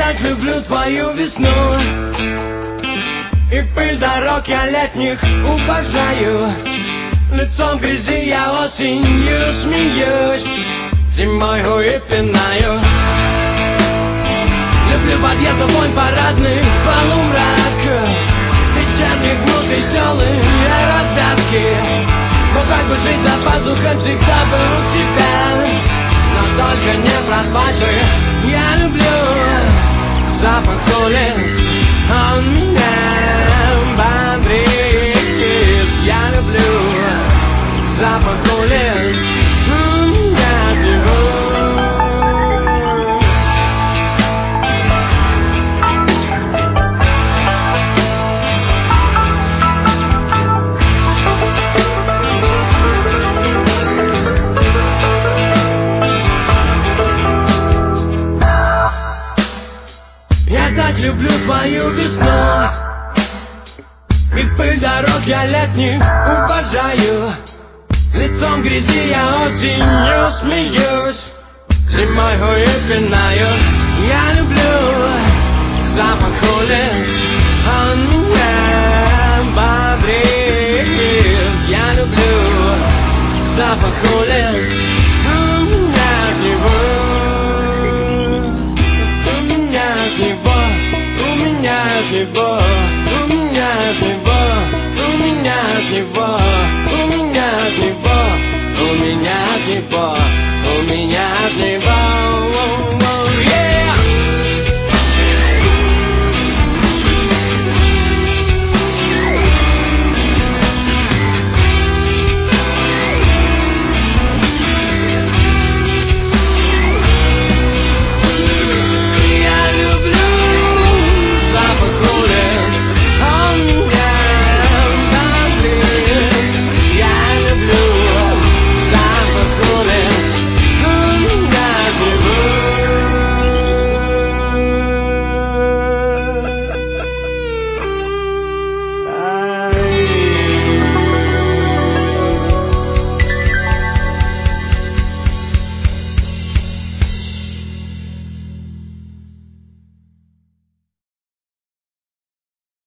так люблю твою весну, и пыль дорог я летних уважаю. Лицом грязи я осенью смеюсь, зимой гуи пинаю. Люблю подъезд, вонь парадных полумрак, вечерних муз веселые развязки. Но как бы жить за пазухой всегда был у тебя, но только не проспать. Я люблю запах улиц, он меня бодрит. Я люблю запах улиц, он меня берет. Я так люблю твою весну, и пыль дорог я летних уважаю. Лицом грязи я осенью смеюсь, зимой гуи пинаю. Я люблю запах улиц, он